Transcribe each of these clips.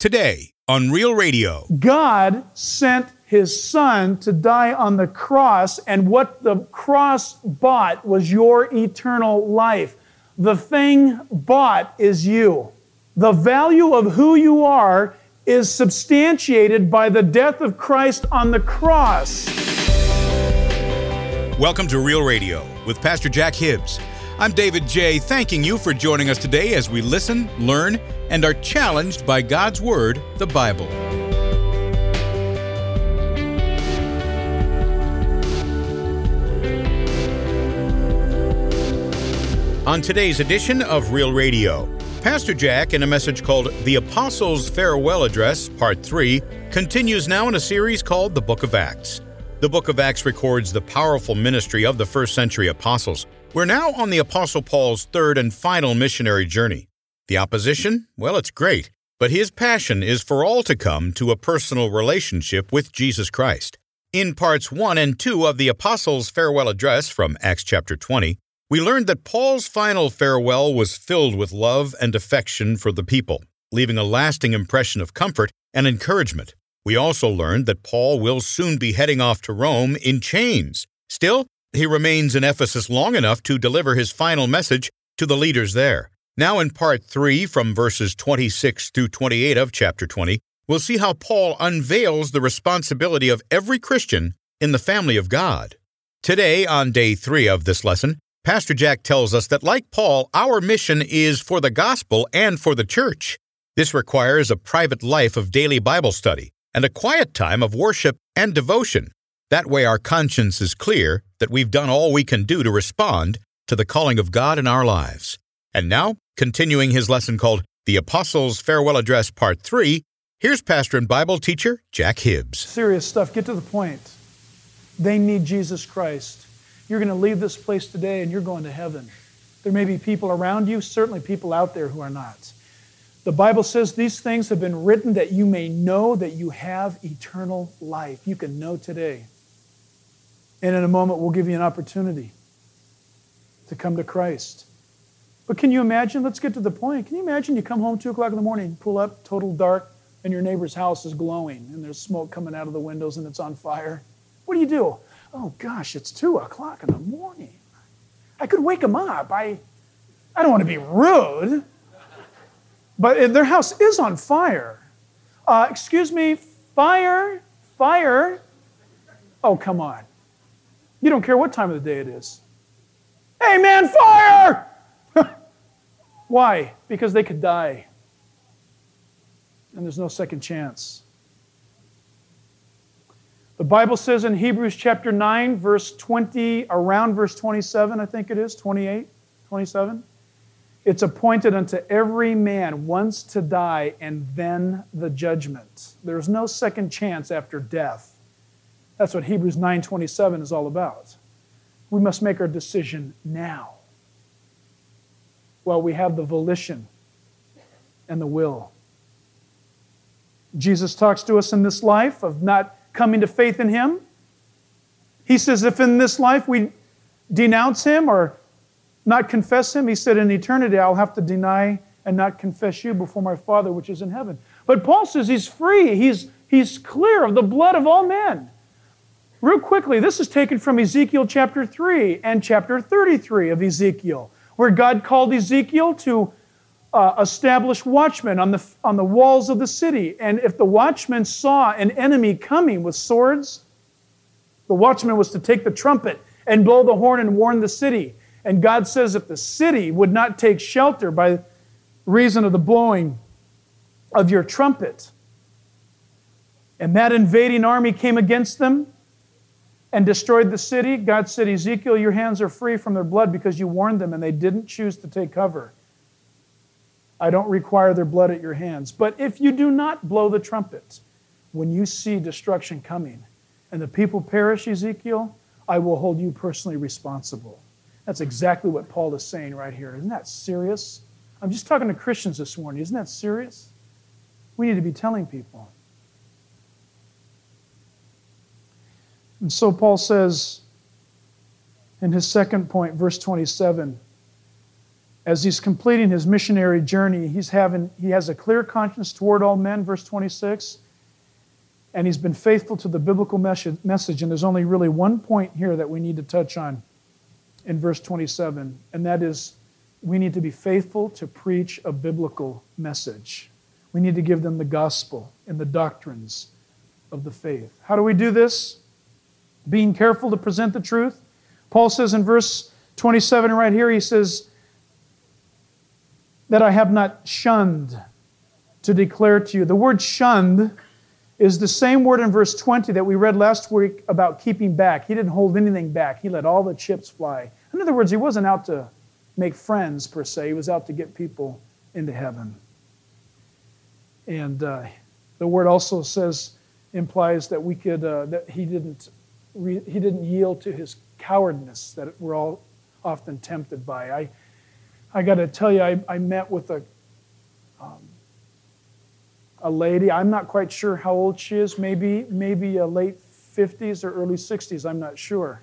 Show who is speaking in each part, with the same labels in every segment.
Speaker 1: Today on Real Radio.
Speaker 2: God sent His Son to die on the cross, and what the cross bought was your eternal life. The thing bought is you. The value of who you are is substantiated by the death of Christ on the cross.
Speaker 1: Welcome to Real Radio with Pastor Jack Hibbs. I'm David J., thanking you for joining us today as we listen, learn, and are challenged by God's Word, the Bible. On today's edition of Real Radio, Pastor Jack, in a message called The Apostles' Farewell Address, Part 3, continues now in a series called The Book of Acts. The Book of Acts records the powerful ministry of the first century apostles. We're now on the Apostle Paul's third and final missionary journey. The opposition? Well, it's great, but his passion is for all to come to a personal relationship with Jesus Christ. In parts 1 and 2 of the Apostles' Farewell Address from Acts chapter 20, we learned that Paul's final farewell was filled with love and affection for the people, leaving a lasting impression of comfort and encouragement. We also learned that Paul will soon be heading off to Rome in chains. Still, he remains in Ephesus long enough to deliver his final message to the leaders there. Now in part 3, from verses 26 through 28 of chapter 20, we'll see how Paul unveils the responsibility of every Christian in the family of God. Today, on day 3 of this lesson, Pastor Jack tells us that, like Paul, our mission is for the gospel and for the church. This requires a private life of daily Bible study and a quiet time of worship and devotion. That way our conscience is clear that we've done all we can do to respond to the calling of God in our lives. And now, continuing his lesson called The Apostles' Farewell Address, Part 3, here's pastor and Bible teacher Jack Hibbs.
Speaker 2: Serious stuff. Get to the point. They need Jesus Christ. You're going to leave this place today and you're going to heaven. There may be people around you, certainly people out there who are not. The Bible says these things have been written that you may know that you have eternal life. You can know today. And in a moment, we'll give you an opportunity to come to Christ. But can you imagine? Let's get to the point. Can you imagine you come home 2 o'clock in the morning, pull up, total dark, and your neighbor's house is glowing, and there's smoke coming out of the windows, and it's on fire? What do? Oh, gosh, it's 2 o'clock in the morning. I could wake them up. I don't want to be rude, but their house is on fire. Excuse me, fire. Oh, come on. You don't care what time of the day it is. Hey, man, fire! Why? Because they could die. And there's no second chance. The Bible says in Hebrews chapter 9, verse 20, around verse 27, I think it is, 28, 27. It's appointed unto every man once to die and then the judgment. There's no second chance after death. That's what Hebrews 9:27 is all about. We must make our decision now while we have the volition and the will. Jesus talks to us in this life of not coming to faith in Him. He says if in this life we denounce Him or not confess Him, He said in eternity I'll have to deny and not confess you before my Father which is in heaven. But Paul says he's free. He's clear of the blood of all men. Real quickly, this is taken from Ezekiel chapter 3 and chapter 33 of Ezekiel, where God called Ezekiel to establish watchmen on the walls of the city. And if the watchmen saw an enemy coming with swords, the watchman was to take the trumpet and blow the horn and warn the city. And God says if the city would not take shelter by reason of the blowing of your trumpet, and that invading army came against them and destroyed the city, God said, Ezekiel, your hands are free from their blood because you warned them and they didn't choose to take cover. I don't require their blood at your hands. But if you do not blow the trumpet, when you see destruction coming and the people perish, Ezekiel, I will hold you personally responsible. That's exactly what Paul is saying right here. Isn't that serious? I'm just talking to Christians this morning. Isn't that serious? We need to be telling people. And so Paul says in his second point, verse 27, As he's completing his missionary journey, he has a clear conscience toward all men, verse 26, and he's been faithful to the biblical message. And there's only really one point here that we need to touch on in verse 27, and that is we need to be faithful to preach a biblical message. We need to give them the gospel and the doctrines of the faith. How do we do this? Being careful to present the truth. Paul says in verse 27 right here, he says, that I have not shunned to declare to you. The word shunned is the same word in verse 20 that we read last week about keeping back. He didn't hold anything back. He let all the chips fly. In other words, he wasn't out to make friends per se. He was out to get people into heaven. And the word also implies that that he didn't yield to his cowardness that we're all often tempted by. I got to tell you, I met with a lady. I'm not quite sure how old she is. Maybe a late 50s or early 60s. I'm not sure.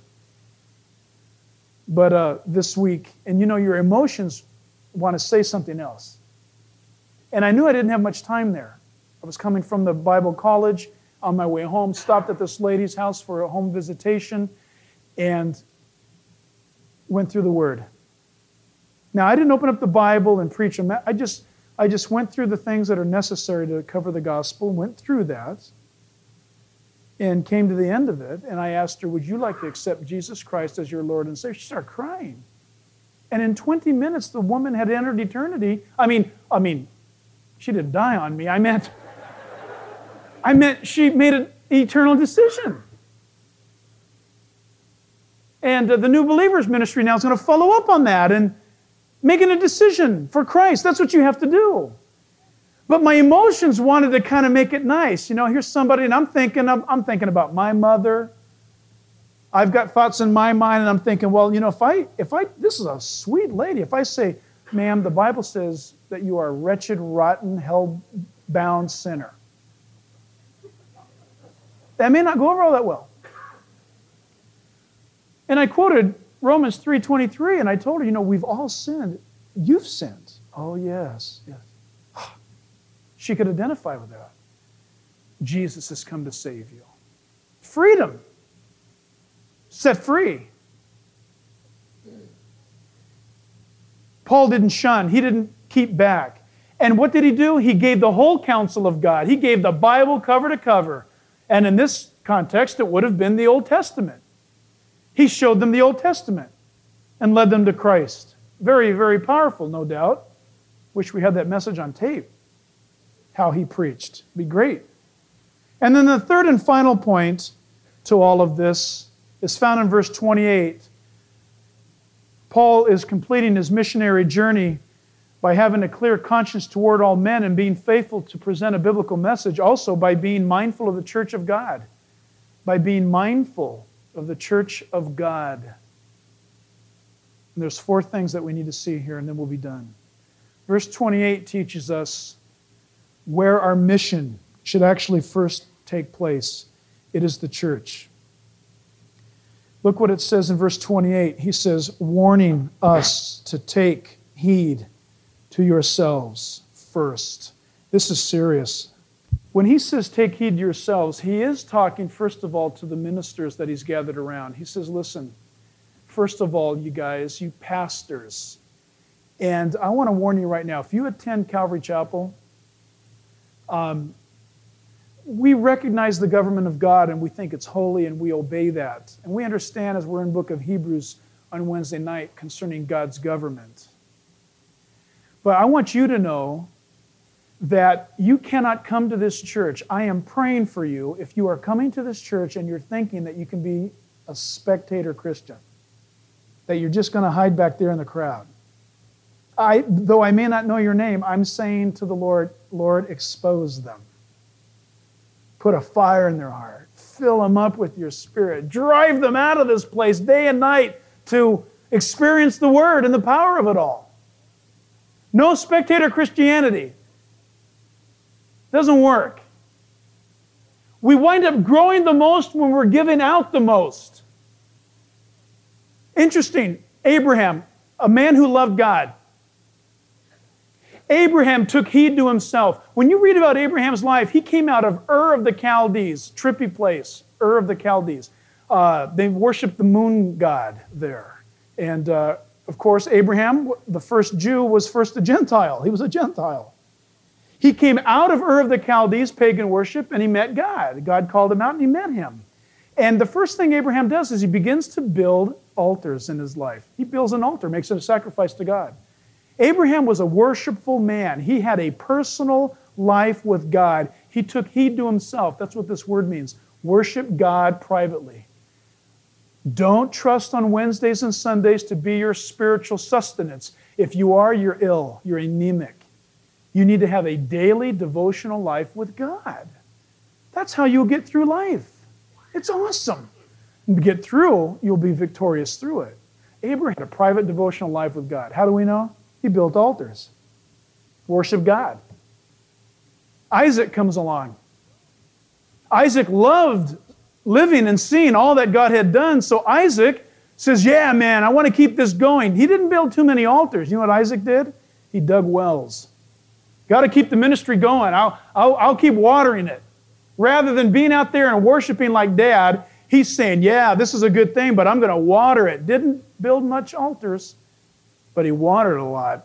Speaker 2: But this week, and your emotions want to say something else. And I knew I didn't have much time there. I was coming from the Bible college on my way home, stopped at this lady's house for a home visitation, and went through the Word. Now, I didn't open up the Bible and preach them. I just went through the things that are necessary to cover the gospel, went through that, and came to the end of it. And I asked her, would you like to accept Jesus Christ as your Lord and Savior? She started crying. And in 20 minutes, the woman had entered eternity. I mean, she didn't die on me. I meant she made an eternal decision. And the New Believers Ministry now is going to follow up on that and making a decision for Christ. That's what you have to do. But my emotions wanted to kind of make it nice. Here's somebody, and I'm thinking about my mother. I've got thoughts in my mind, and I'm thinking, well, if I this is a sweet lady. If I say, ma'am, the Bible says that you are a wretched, rotten, hell-bound sinner. That may not go over all that well. And I quoted Romans 3:23, and I told her, we've all sinned. You've sinned. Oh, yes. She could identify with that. Jesus has come to save you. Freedom. Set free. Paul didn't shun. He didn't keep back. And what did he do? He gave the whole counsel of God. He gave the Bible cover to cover. And in this context, it would have been the Old Testament. He showed them the Old Testament and led them to Christ. Very, very powerful, no doubt. Wish we had that message on tape, how he preached. It'd be great. And then the third and final point to all of this is found in verse 28. Paul is completing his missionary journey by having a clear conscience toward all men and being faithful to present a biblical message, also by being mindful of the church of God. By being mindful of the church of God. And there's 4 things that we need to see here, and then we'll be done. Verse 28 teaches us where our mission should actually first take place. It is the church. Look what it says in verse 28. He says, warning us to take heed to yourselves first. This is serious. When he says take heed to yourselves, he is talking first of all to the ministers that he's gathered around. He says, listen, first of all, you guys, you pastors, and I want to warn you right now, if you attend Calvary Chapel, we recognize the government of God and we think it's holy and we obey that. And we understand, as we're in the book of Hebrews on Wednesday night, concerning God's government. But I want you to know that you cannot come to this church. I am praying for you if you are coming to this church and you're thinking that you can be a spectator Christian, that you're just going to hide back there in the crowd. Though I may not know your name, I'm saying to the Lord, Lord, expose them. Put a fire in their heart. Fill them up with your Spirit. Drive them out of this place day and night to experience the Word and the power of it all. No spectator Christianity. Doesn't work. We wind up growing the most when we're giving out the most. Interesting. Abraham, a man who loved God, Abraham took heed to himself. When you read about Abraham's life, he came out of Ur of the Chaldees, trippy place, Ur of the Chaldees. They worshiped the moon god there. And of course, Abraham, the first Jew, was first a Gentile. He was a Gentile. He came out of Ur of the Chaldees, pagan worship, and he met God. God called him out and he met him. And the first thing Abraham does is he begins to build altars in his life. He builds an altar, makes it a sacrifice to God. Abraham was a worshipful man. He had a personal life with God. He took heed to himself. That's what this word means. Worship God privately. Don't trust on Wednesdays and Sundays to be your spiritual sustenance. If you are, you're ill. You're anemic. You need to have a daily devotional life with God. That's how you'll get through life. It's awesome. And to get through, you'll be victorious through it. Abraham had a private devotional life with God. How do we know? He built altars. Worship God. Isaac comes along. Isaac loved living and seeing all that God had done, so Isaac says, yeah, man, I want to keep this going. He didn't build too many altars. You know what Isaac did? He dug wells. Got to keep the ministry going. I'll keep watering it. Rather than being out there and worshiping like Dad, he's saying, yeah, this is a good thing, but I'm going to water it. Didn't build much altars, but he watered a lot.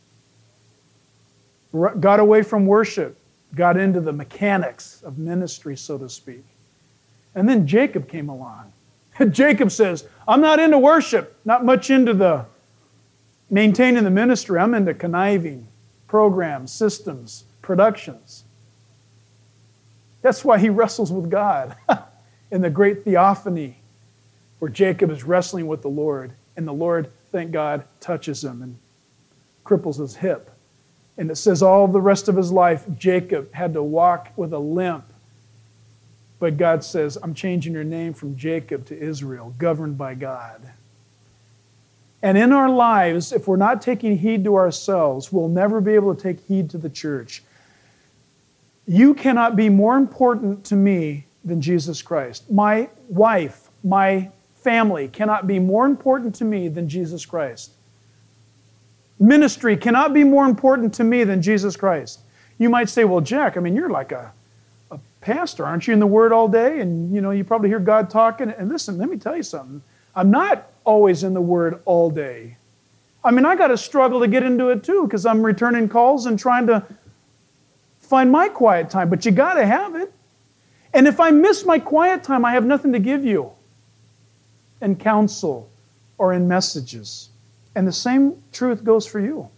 Speaker 2: Got away from worship. Got into the mechanics of ministry, so to speak. And then Jacob came along. Jacob says, I'm not into worship, not much into the maintaining the ministry. I'm into conniving, programs, systems, productions. That's why he wrestles with God in the great theophany where Jacob is wrestling with the Lord. And the Lord, thank God, touches him and cripples his hip. And it says all the rest of his life, Jacob had to walk with a limp. But God says, I'm changing your name from Jacob to Israel, governed by God. And in our lives, if we're not taking heed to ourselves, we'll never be able to take heed to the church. You cannot be more important to me than Jesus Christ. My wife, my family cannot be more important to me than Jesus Christ. Ministry cannot be more important to me than Jesus Christ. You might say, well, Jack, I mean, you're like a pastor, aren't you in the Word all day? And, you probably hear God talking. And listen, let me tell you something. I'm not always in the Word all day. I mean, I got to struggle to get into it too because I'm returning calls and trying to find my quiet time. But you got to have it. And if I miss my quiet time, I have nothing to give you in counsel or in messages. And the same truth goes for you.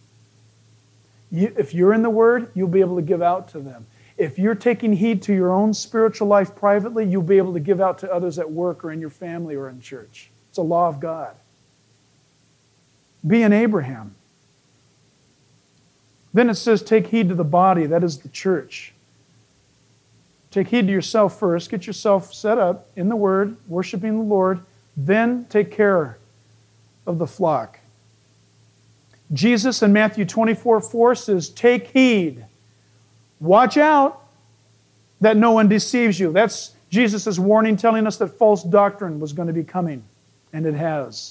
Speaker 2: If you're in the Word, you'll be able to give out to them. If you're taking heed to your own spiritual life privately, you'll be able to give out to others at work or in your family or in church. It's a law of God. Be an Abraham. Then it says, take heed to the body. That is the church. Take heed to yourself first. Get yourself set up in the Word, worshiping the Lord. Then take care of the flock. Jesus in Matthew 24:4 says, take heed. Watch out that no one deceives you. That's Jesus' warning, telling us that false doctrine was going to be coming, and it has.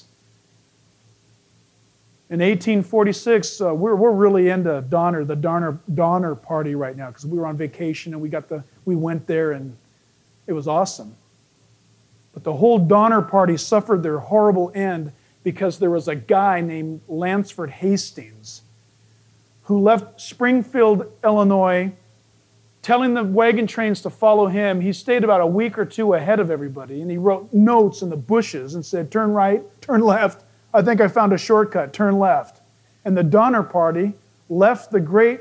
Speaker 2: In 1846, we're really into the Donner Party right now because we were on vacation and we went there and it was awesome. But the whole Donner Party suffered their horrible end because there was a guy named Lansford Hastings who left Springfield, Illinois, telling the wagon trains to follow him. He stayed about a week or two ahead of everybody, and he wrote notes in the bushes and said, turn right, turn left. I think I found a shortcut, turn left. And the Donner Party left the great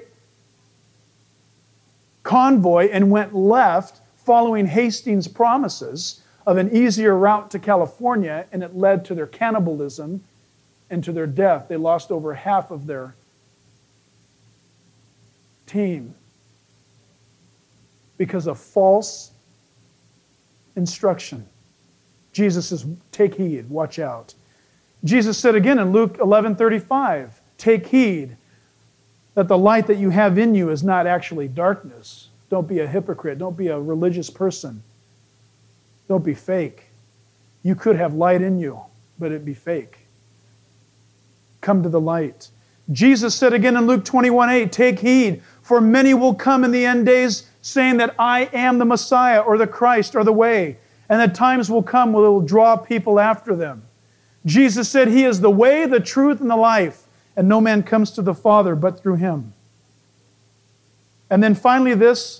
Speaker 2: convoy and went left, following Hastings' promises of an easier route to California, and it led to their cannibalism and to their death. They lost over half of their team because of false instruction. Jesus says, take heed, watch out. Jesus said again in Luke 11:35, take heed that the light that you have in you is not actually darkness. Don't be a hypocrite. Don't be a religious person. Don't be fake. You could have light in you, but it'd be fake. Come to the light. Jesus said again in Luke 21:8, take heed, for many will come in the end days saying that I am the Messiah or the Christ or the way. And the times will come where they will draw people after them. Jesus said He is the way, the truth, and the life, and no man comes to the Father but through Him. And then finally this,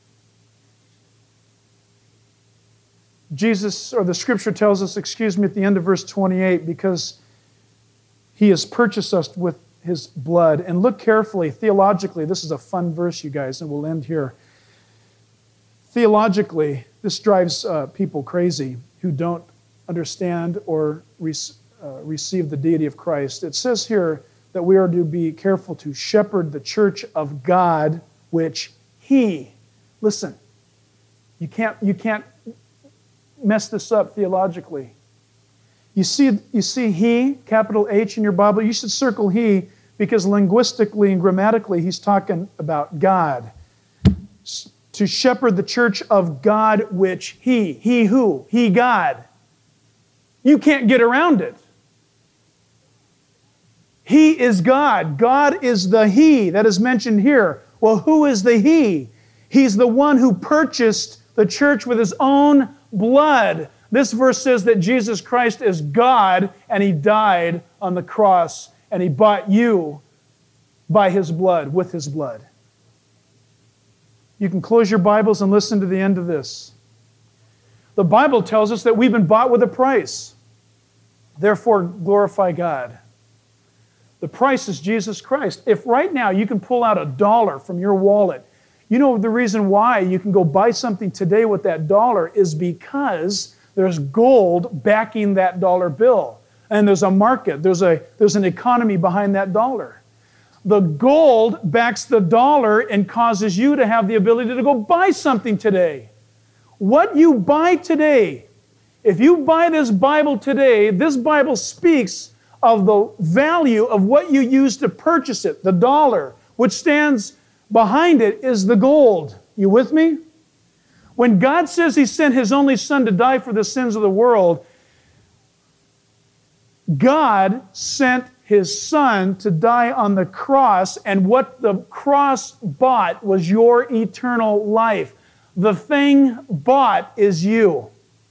Speaker 2: Jesus, or the Scripture tells us, at the end of verse 28, because He has purchased us with His blood. And look carefully, theologically, this is a fun verse, you guys, and we'll end here. Theologically, this drives people crazy who don't understand or receive the deity of Christ. It says here that we are to be careful to shepherd the church of God, which He, listen, you can't mess this up theologically. You see He, capital H in your Bible, you should circle He because linguistically and grammatically He's talking about God. To shepherd the church of God, which He who? He God. You can't get around it. He is God. God is the He that is mentioned here. Well, who is the He? He's the one who purchased the church with His own blood. This verse says that Jesus Christ is God and He died on the cross and He bought you by His blood, with His blood. You can close your Bibles and listen to the end of this. The Bible tells us that we've been bought with a price. Therefore, glorify God. The price is Jesus Christ. If right now you can pull out $1 from your wallet, you know the reason why you can go buy something today with that $1 is because there's gold backing that dollar bill. And there's a market, there's an economy behind that dollar. The gold backs the dollar and causes you to have the ability to go buy something today. What you buy today, if you buy this Bible today, this Bible speaks of the value of what you use to purchase it, the dollar. Which stands behind it is the gold. You with me? When God says He sent His only Son to die for the sins of the world, God sent His Son to die on the cross, and what the cross bought was your eternal life. The thing bought is you.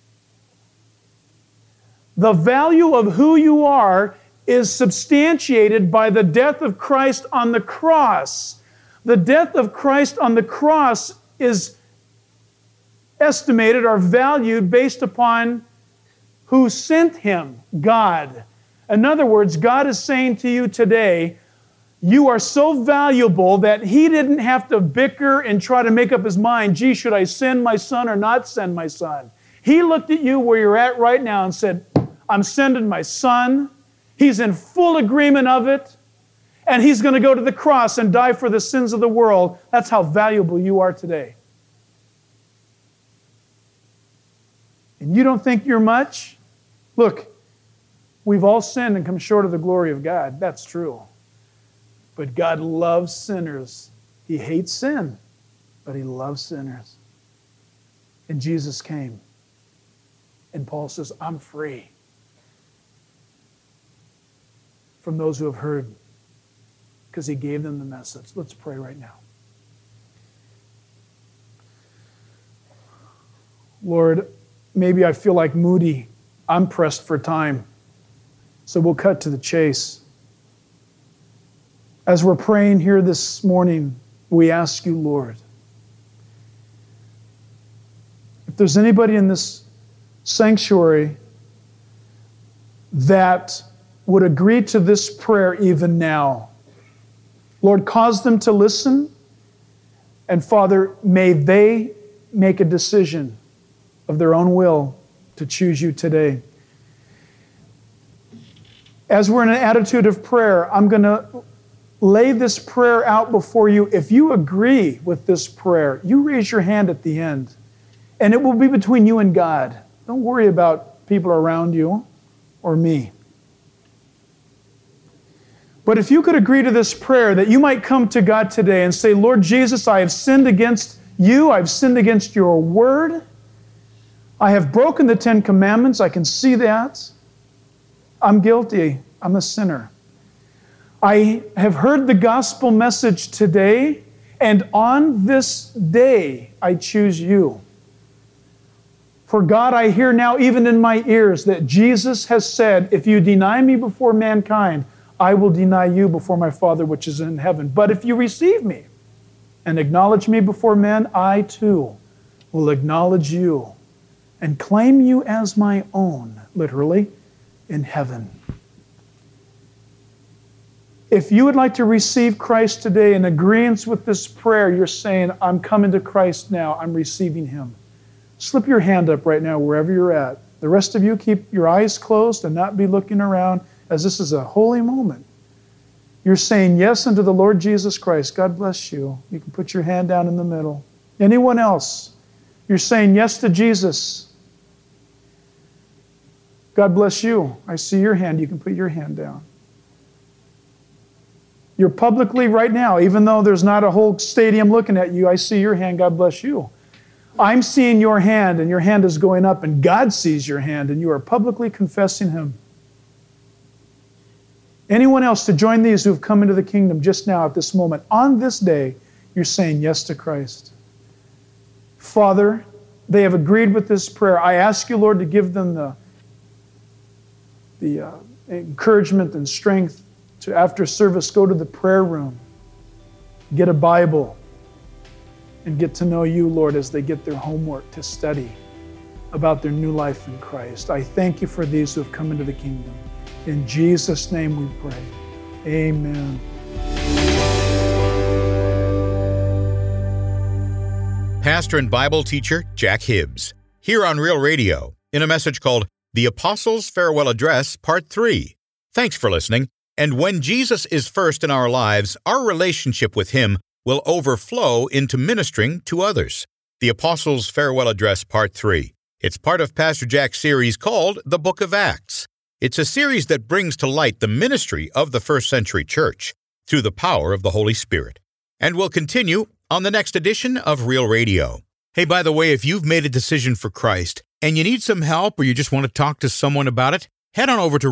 Speaker 2: The value of who you are is substantiated by the death of Christ on the cross. The death of Christ on the cross is estimated or valued based upon who sent Him, God. In other words, God is saying to you today, you are so valuable that He didn't have to bicker and try to make up His mind, gee, should I send my son or not send my son? He looked at you where you're at right now and said, I'm sending my son. He's in full agreement of it. And He's going to go to the cross and die for the sins of the world. That's how valuable you are today. And you don't think you're much? Look, we've all sinned and come short of the glory of God. That's true. But God loves sinners. He hates sin, but He loves sinners. And Jesus came. And Paul says, I'm free from those who have heard, because He gave them the message. Let's pray right now. Lord, maybe I feel like Moody. I'm pressed for time. So we'll cut to the chase. As we're praying here this morning, we ask You, Lord, if there's anybody in this sanctuary that would agree to this prayer even now, Lord, cause them to listen. And Father, may they make a decision of their own will to choose You today. As we're in an attitude of prayer, I'm going to lay this prayer out before you. If you agree with this prayer, you raise your hand at the end. And it will be between you and God. Don't worry about people around you or me. But if you could agree to this prayer, that you might come to God today and say, Lord Jesus, I have sinned against You. I've sinned against Your word. I have broken the 10 Commandments. I can see that. I'm guilty. I'm a sinner. I have heard the gospel message today, and on this day I choose you. For God, I hear now even in my ears that Jesus has said, if you deny me before mankind, I will deny you before my Father which is in heaven. But if you receive me and acknowledge me before men, I too will acknowledge you and claim you as my own, literally, in heaven. If you would like to receive Christ today in agreement with this prayer, you're saying, I'm coming to Christ now, I'm receiving Him. Slip your hand up right now wherever you're at. The rest of you, keep your eyes closed and not be looking around, as this is a holy moment. You're saying yes unto the Lord Jesus Christ. God bless you. You can put your hand down in the middle. Anyone else? You're saying yes to Jesus. God bless you. I see your hand. You can put your hand down. You're publicly right now, even though there's not a whole stadium looking at you, I see your hand. God bless you. I'm seeing your hand, and your hand is going up, and God sees your hand, and you are publicly confessing Him. Anyone else to join these who have come into the kingdom just now at this moment, on this day, you're saying yes to Christ. Father, they have agreed with this prayer. I ask you, Lord, to give them the encouragement and strength to, after service, go to the prayer room, get a Bible, and get to know you, Lord, as they get their homework to study about their new life in Christ. I thank you for these who have come into the kingdom. In Jesus' name we pray. Amen.
Speaker 1: Pastor and Bible teacher Jack Hibbs, here on Real Radio, in a message called The Apostles' Farewell Address, Part 3. Thanks for listening. And when Jesus is first in our lives, our relationship with Him will overflow into ministering to others. The Apostles' Farewell Address, Part 3. It's part of Pastor Jack's series called The Book of Acts. It's a series that brings to light the ministry of the first century church through the power of the Holy Spirit. And we'll continue on the next edition of Real Radio. Hey, by the way, if you've made a decision for Christ and you need some help or you just want to talk to someone about it, head on over to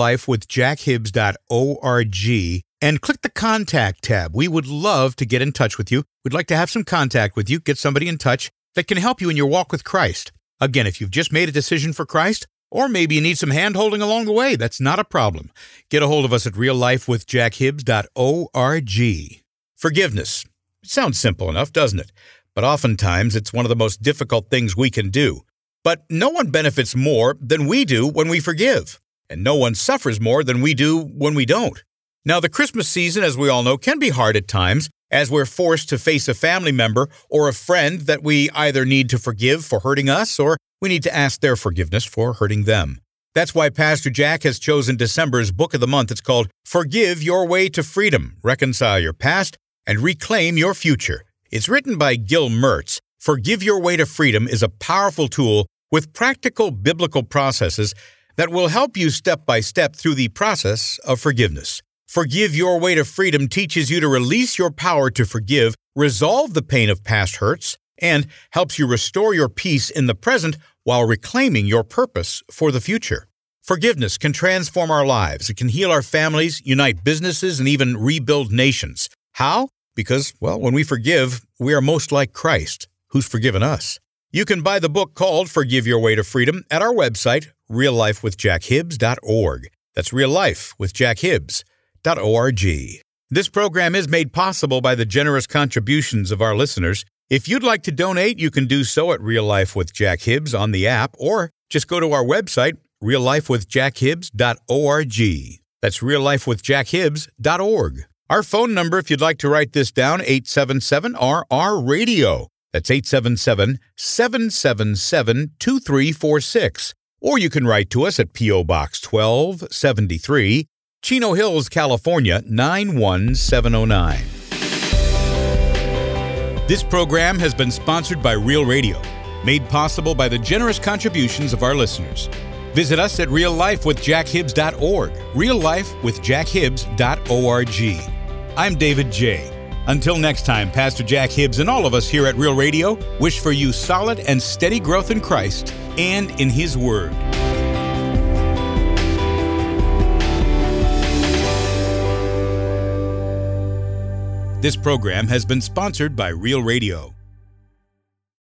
Speaker 1: reallifewithjackhibbs.org and click the Contact tab. We would love to get in touch with you. We'd like to have some contact with you, get somebody in touch that can help you in your walk with Christ. Again, if you've just made a decision for Christ, or maybe you need some hand-holding along the way, that's not a problem. Get a hold of us at reallifewithjackhibbs.org. Forgiveness. It sounds simple enough, doesn't it? But oftentimes, it's one of the most difficult things we can do. But no one benefits more than we do when we forgive, and no one suffers more than we do when we don't. Now, the Christmas season, as we all know, can be hard at times, as we're forced to face a family member or a friend that we either need to forgive for hurting us, or we need to ask their forgiveness for hurting them. That's why Pastor Jack has chosen December's book of the month. It's called Forgive Your Way to Freedom, Reconcile Your Past, and Reclaim Your Future. It's written by Gil Mertz. Forgive Your Way to Freedom is a powerful tool with practical biblical processes that will help you step by step through the process of forgiveness. Forgive Your Way to Freedom teaches you to release your power to forgive, resolve the pain of past hurts, and helps you restore your peace in the present while reclaiming your purpose for the future. Forgiveness can transform our lives. It can heal our families, unite businesses, and even rebuild nations. How? Because, when we forgive, we are most like Christ, who's forgiven us. You can buy the book called Forgive Your Way to Freedom at our website, reallifewithjackhibbs.org. That's reallifewithjackhibbs.org. This program is made possible by the generous contributions of our listeners. If you'd like to donate, you can do so at Real Life with Jack Hibbs on the app, or just go to our website, reallifewithjackhibbs.org. That's reallifewithjackhibbs.org. Our phone number, if you'd like to write this down, 877-RR-RADIO. That's 877-777-2346. Or you can write to us at P.O. Box 1273, Chino Hills, California, 91709. This program has been sponsored by Real Radio, made possible by the generous contributions of our listeners. Visit us at reallifewithjackhibbs.org, reallifewithjackhibbs.org. I'm David J. Until next time, Pastor Jack Hibbs and all of us here at Real Radio wish for you solid and steady growth in Christ and in His Word. This program has been sponsored by Real Radio.